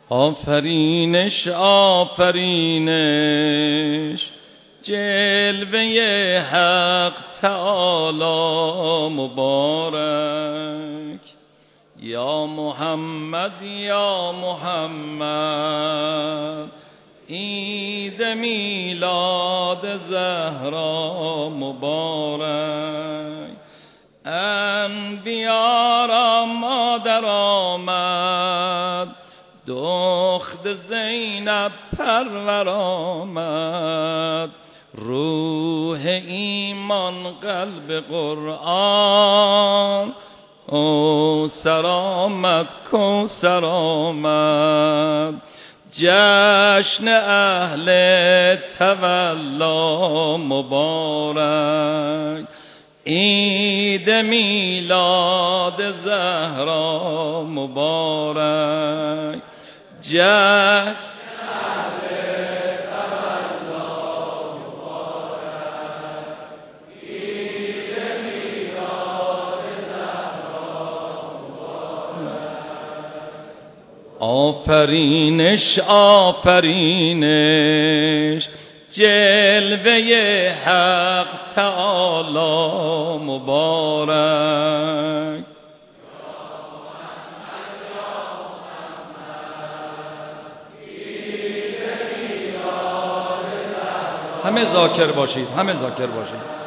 آفرینش آفرینش جلوه حق تعالی مبارک. یا محمد یا محمد عید میلاد زهرا مبارک. انبیا را مادر آمد، دخت زینب پرور آمد. روح ایمان قلب قرآن، کوثر آمد کوثر آمد. جشن اهل تولا مبارک. عید میلاد زهرا مبارک. جشن آفرینش آفرینش جلوه حق تعالی مبارک. همه ذاکر باشید، همه ذاکر باشید.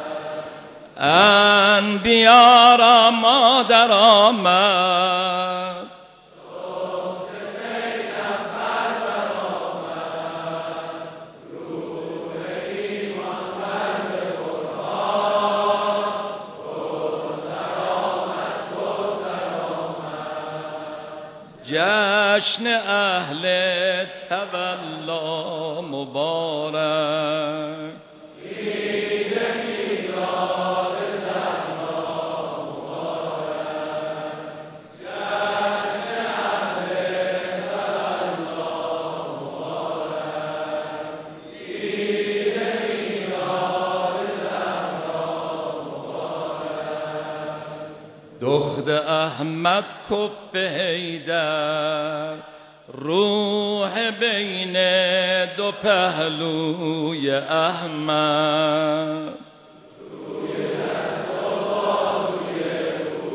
انبیا را مادر آمد، جشن اهل تولا مبارک. عید میلاد زهرا مبارک. جشن اهل تولا مبارک. عید میلاد زهرا مبارک. دخت احمد کف حیدر، روح بین دو پهلوی احمد. روی دست و بازوی او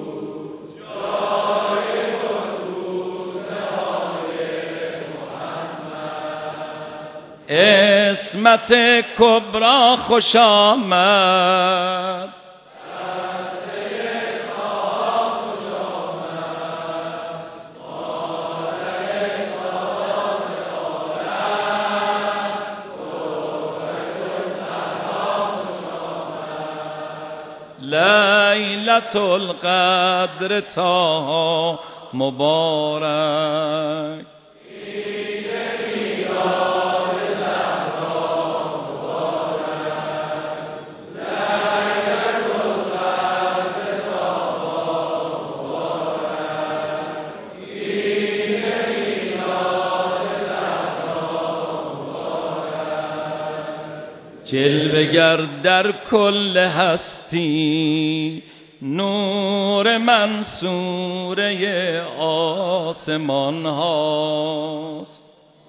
جای قدوس آل محمد. عصمت کبری خوش آمد، لیلة القدر تا مبارک. عید میلاد زهرا مبارک. لیلة القدر تا مبارک. عید میلاد زهرا مبارک. جلوه گر در کل هستی، نور منصوره آسمان هاست.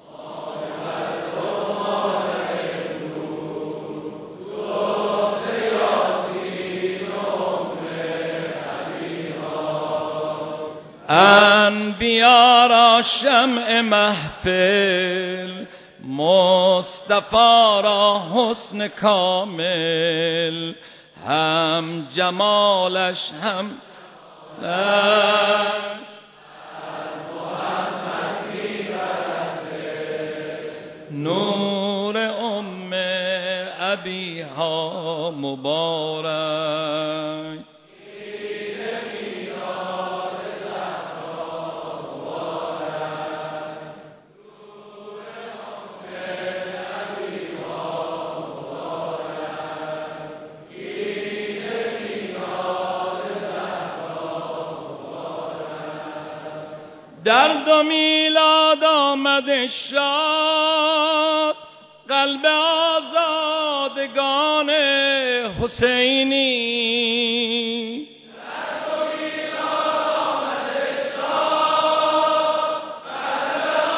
انبیا را شمع محفل، مصطفی را حسن کامل. هم جمالش هم لش نور ام ابیها مبارک. در دو میلاد آمد شاد، قلب آزادگان حسینی. در دو میلاد آمد شاد، قلب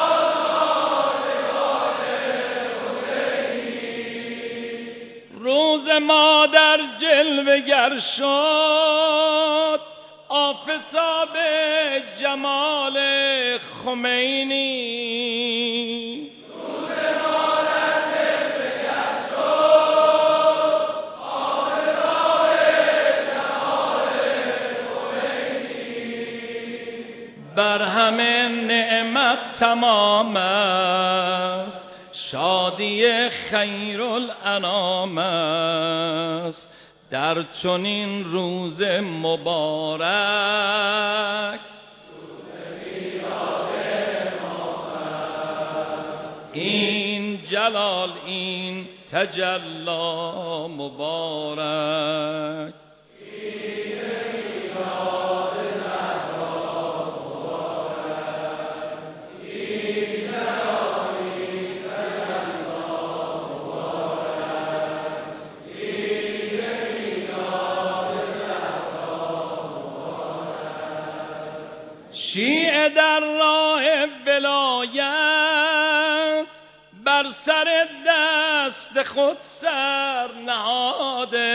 مادر جلوه گر شد آفتاب جمال خمینی. بر همه نعمت تمام است، شادی خیرالانام است. در چنین روز مبارک این جلال این تجلا مبارک. شیعه در راه ولایت بر سر دست خود سر نهاده.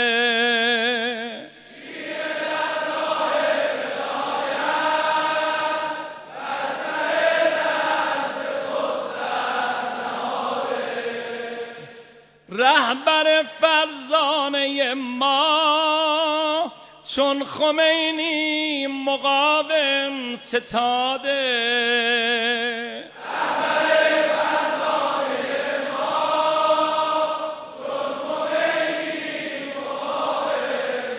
شیعه در راه ولایت بر سر دست خود سر نهاده. رهبر فرزانه ما چون خمینی مقاوم ستاده. رهبر فرزانه ما چون خمینی مقاوم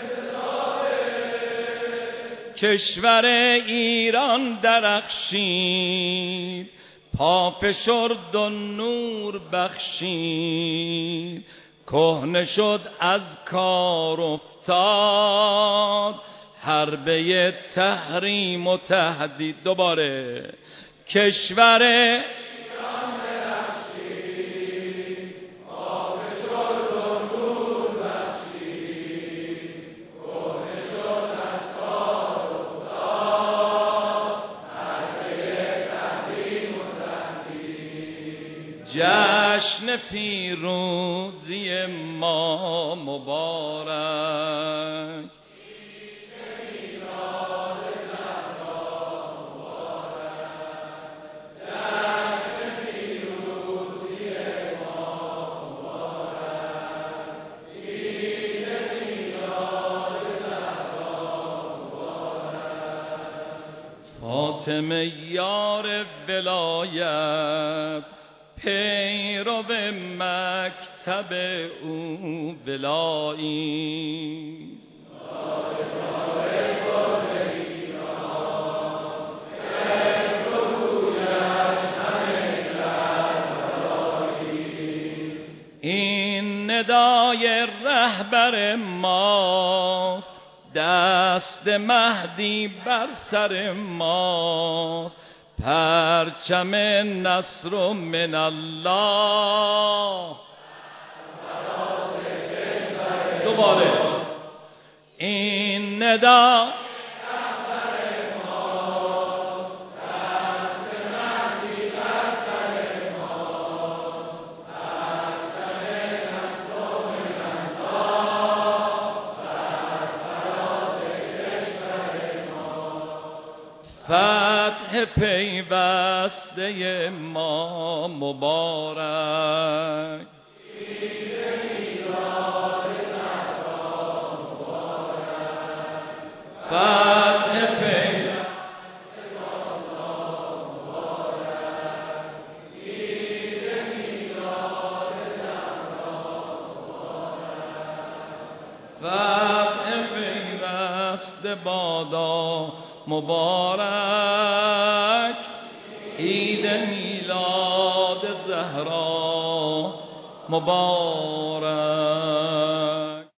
ستاده. کشور ایران درخشید، پافشرد و نور بخشید. کهنه شد از کار افتاد، حربه تحریم و تهدید. دوباره کشور ایران درخشید، پافشرد و نور بخشید. کهنه شد از کار افتاد، حربه تحریم و تهدید. جشن پیروزی ما مبارک. فاطمه یار ولایت، پیرو مکتب او ولایی. این ندای رهبر ماست، دست مهدی بر سر ماست. پرچم نصر من الله. دوباره این ندا فتح پیوسته ما مبارک. فتح پیوسته ما مبارک. عید میلاد زهرا مبارک. فتح پیوسته بادا مبارک. عید میلاد زهرا مبارک.